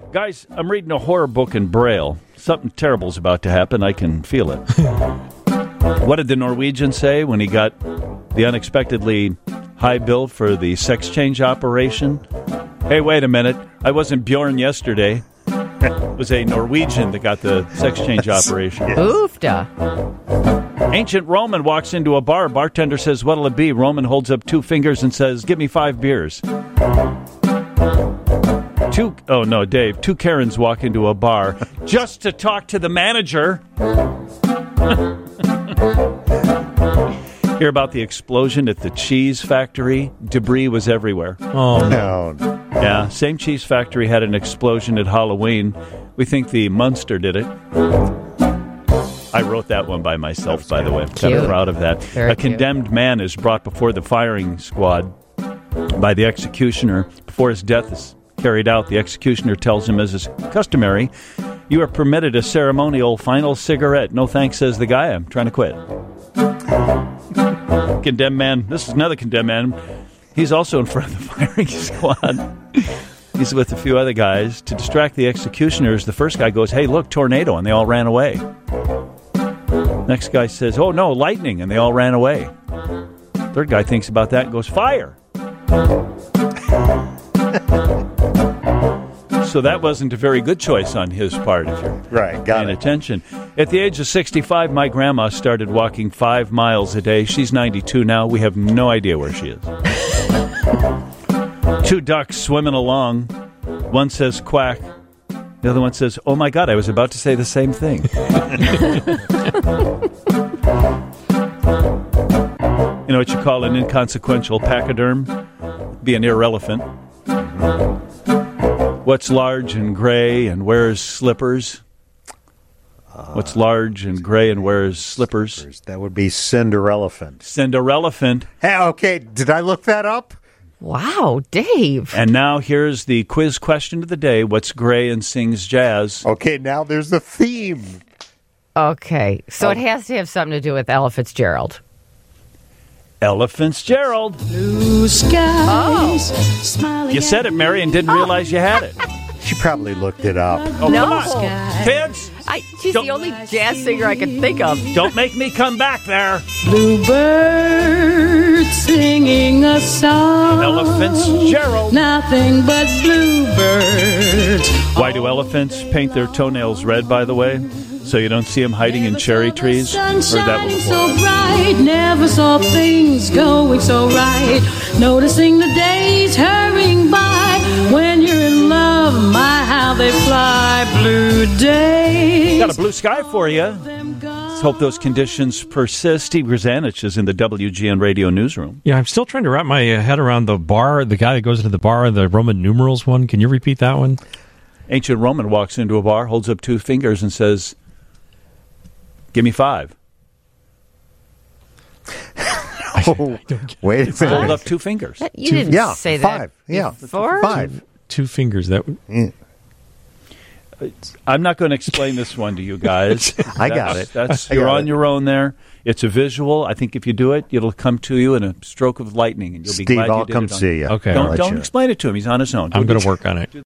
Guys, I'm reading a horror book in Braille. Something terrible's about to happen. I can feel it. What did the Norwegian say when he got the unexpectedly high bill for the sex change operation? Hey, wait a minute. I wasn't Bjorn yesterday. It was a Norwegian that got the sex change operation. Yes. Oofda. Ancient Roman walks into a bar. Bartender says, what'll it be? Roman holds up 2 fingers and says, give me 5 beers. Two Karens walk into a bar just to talk to the manager. Hear about the explosion at the cheese factory? Debris was everywhere. Oh, no. Yeah, same cheese factory had an explosion at Halloween. We think the Munster did it. I wrote that one by myself, by the way. I'm kind of proud of that. Very a condemned man is brought before the firing squad by the executioner. Before his death is carried out, the executioner tells him, as is customary, you are permitted a ceremonial final cigarette. No thanks, says the guy. I'm trying to quit. Condemned man. This is another condemned man. He's also in front of the firing squad. He's with a few other guys. To distract the executioners, the first guy goes, hey, look, tornado, and they all ran away. Next guy says, oh, no, lightning, and they all ran away. Third guy thinks about that and goes, fire. So that wasn't a very good choice on his part, if you're paying attention. At the age of 65, my grandma started walking 5 miles a day. She's 92 now. We have no idea where she is. 2 ducks swimming along. One says quack. The other one says, oh, my God, I was about to say the same thing. You know what you call an inconsequential pachyderm? Be an irrelevant. What's large and gray and wears slippers? What's large and gray and wears slippers? That would be Cinderelephant. Cinderelephant. Hey, okay, did I look that up? Wow, Dave. And now here's the quiz question of the day. What's gray and sings jazz? Okay, now there's the theme. Okay, so it has to have something to do with Ella Fitzgerald. Ella Fitzgerald. Blue skies. You said it, Mary, and didn't realize you had it. She probably looked it up. Oh, No. come on. Kids, She's the only jazz singer I can think of. don't make me come back there. Bluebird singing a song. Ella Fitzgerald. Nothing but bluebirds. Why do elephants paint their toenails red, by the way? So you don't see them hiding in cherry trees? Or that was So bright, never saw things going so right. Noticing the days hurrying by. When you're in love, my how they fly. Blue days. Got a blue sky for you. Let's hope those conditions persist. Steve Grzanich is in the WGN Radio newsroom. Yeah, I'm still trying to wrap my head around the bar, the guy that goes into the bar, the Roman numerals one. Can you repeat that one? Ancient Roman walks into a bar, holds up 2 fingers, and says, give me 5. Oh, wait a minute. Hold up 2 fingers. You didn't say that 5. Yeah, before? 5. 2 fingers. That. I'm not going to explain this one to you guys. I got it. You're on your own there. It's a visual. I think if you do it, it'll come to you in a stroke of lightning, and you'll be glad you did it. Steve, I'll come see you. Okay, Don't explain it to him. He's on his own. I'm going to work on it.